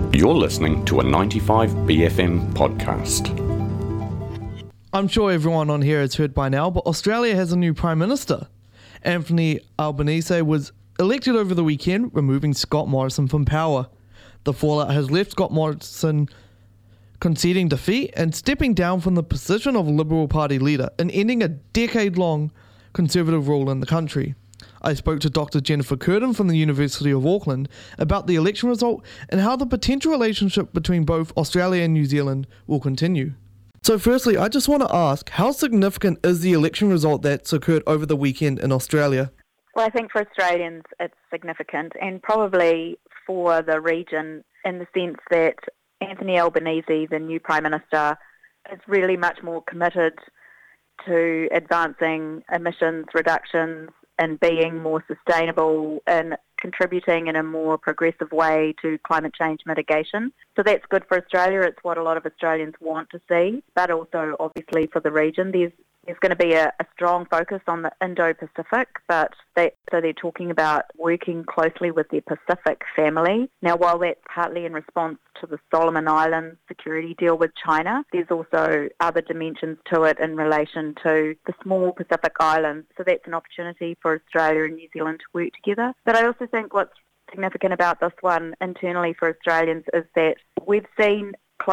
You're listening to a 95BFM podcast. I'm sure everyone on here has heard by now, but Australia has a new Prime Minister. Anthony Albanese was elected over the weekend, removing Scott Morrison from power. The fallout has left Scott Morrison conceding defeat and stepping down from the position of Liberal Party leader and ending a decade-long Conservative rule in the country. I spoke to Dr. Jennifer Curtin from the University of Auckland about the election result and how the potential relationship between both Australia and New Zealand will continue. So firstly, I just want to ask, how significant is the election result that's occurred over the weekend in Australia? Well, I think for Australians it's significant, and probably for the region in the sense that Anthony Albanese, the new Prime Minister, is really much more committed to advancing emissions reductions and being more sustainable and contributing in a more progressive way to climate change mitigation. So that's good for Australia. It's what a lot of Australians want to see, but also obviously for the region. There's going to be a strong focus on the Indo-Pacific, so they're talking about working closely with the Pacific family. Now, while that's partly in response to the Solomon Islands security deal with China, there's also other dimensions to it in relation to the small Pacific islands. So that's an opportunity for Australia and New Zealand to work together. But I also think what's significant about this one internally for Australians is that we've seen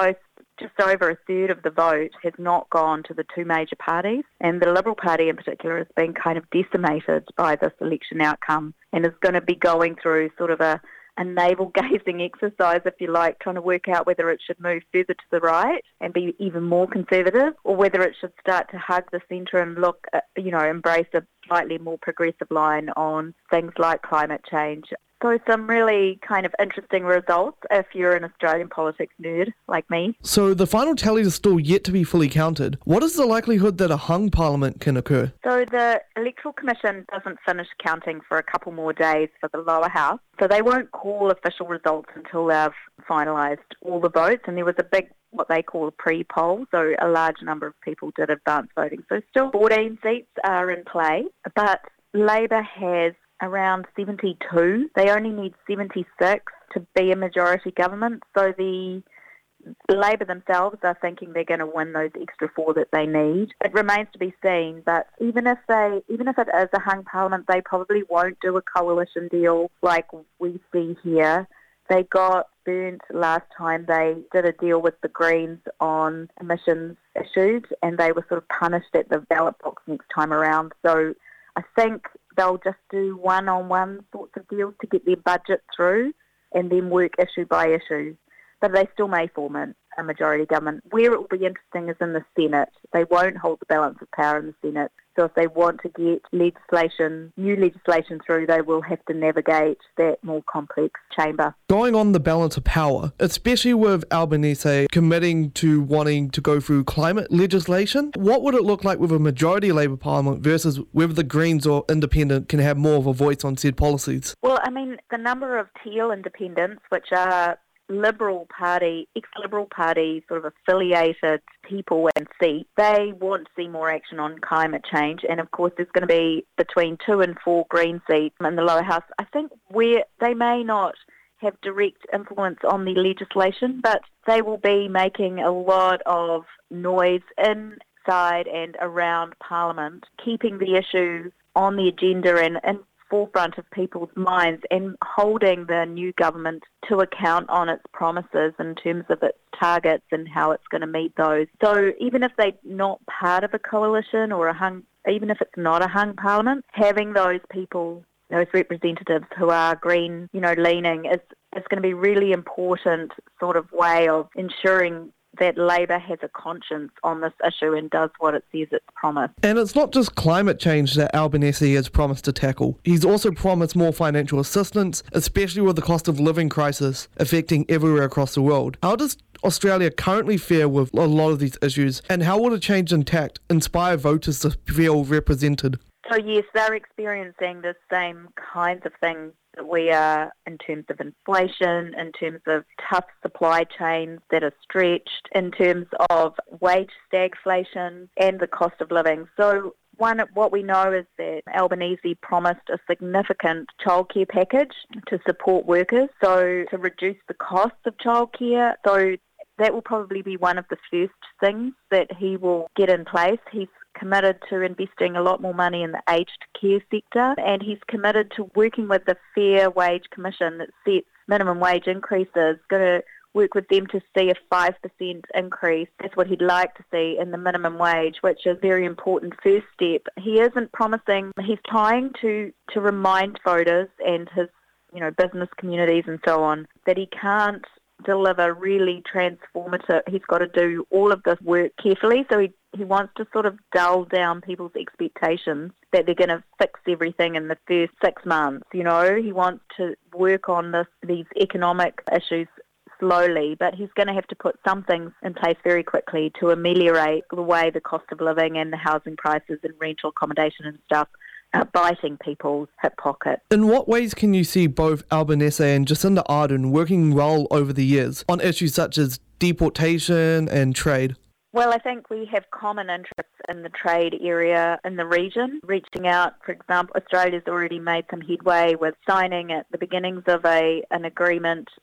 just over a third of the vote has not gone to the two major parties, and the Liberal Party in particular has been kind of decimated by this election outcome and is going to be going through sort of a navel-gazing exercise, if you like, trying to work out whether it should move further to the right and be even more conservative, or whether it should start to hug the centre and embrace a slightly more progressive line on things like climate change. So some really kind of interesting results if you're an Australian politics nerd like me. So the final tallies are still yet to be fully counted. What is the likelihood that a hung parliament can occur? So the Electoral Commission doesn't finish counting for a couple more days for the lower house. So they won't call official results until they've finalised all the votes. And there was a big, what they call a pre-poll, so a large number of people did advance voting. So still 14 seats are in play, but Labor has around 72. They only need 76 to be a majority government. So the Labor themselves are thinking they're going to win those extra 4 that they need. It remains to be seen, but even if it is a hung parliament, they probably won't do a coalition deal like we see here. They got burnt last time they did a deal with the Greens on emissions issues, and they were sort of punished at the ballot box next time around. So I think they'll just do one-on-one sorts of deals to get their budget through and then work issue by issue. But they still may form a majority government. Where it will be interesting is in the Senate. They won't hold the balance of power in the Senate. So if they want to get new legislation through, they will have to navigate that more complex chamber. Going on the balance of power, especially with Albanese committing to wanting to go through climate legislation, what would it look like with a majority Labour Parliament versus whether the Greens or Independent can have more of a voice on said policies? Well, I mean, the number of Teal independents, which are ex-Liberal Party sort of affiliated people and seats, they want to see more action on climate change. And of course there's going to be between 2 and 4 Green seats in the lower house. I think where they may not have direct influence on the legislation, but they will be making a lot of noise inside and around Parliament, keeping the issue on the agenda and forefront of people's minds and holding the new government to account on its promises in terms of its targets and how it's going to meet those. So even if they're not part of a coalition or even if it's not a hung parliament, having those people, those representatives who are green, leaning is going to be really important sort of way of ensuring that Labor has a conscience on this issue and does what it says it's promised. And it's not just climate change that Albanese has promised to tackle. He's also promised more financial assistance, especially with the cost of living crisis affecting everywhere across the world. How does Australia currently fare with a lot of these issues, and how will a change in tact inspire voters to feel represented? So yes, they're experiencing the same kinds of things that we are in terms of inflation, in terms of tough supply chains that are stretched, in terms of wage stagflation and the cost of living. So What we know is that Albanese promised a significant childcare package to support workers, so to reduce the cost of childcare. So that will probably be one of the first things that he will get in place. He's committed to investing a lot more money in the aged care sector, and he's committed to working with the Fair Wage Commission that sets minimum wage increases, going to work with them to see a 5% increase. That's what he'd like to see in the minimum wage, which is a very important first step. He isn't promising, he's trying to remind voters and his business communities and so on that he can't deliver really transformative. He's got to do all of this work carefully, so he wants to sort of dull down people's expectations that they're going to fix everything in the first 6 months. He wants to work on these economic issues slowly, but he's going to have to put some things in place very quickly to ameliorate the way the cost of living and the housing prices and rental accommodation and stuff are biting people's hip pockets. In what ways can you see both Albanese and Jacinda Ardern working well over the years on issues such as deportation and trade? Well, I think we have common interests in the trade area in the region. Reaching out, for example, Australia's already made some headway with signing at the beginnings of an agreement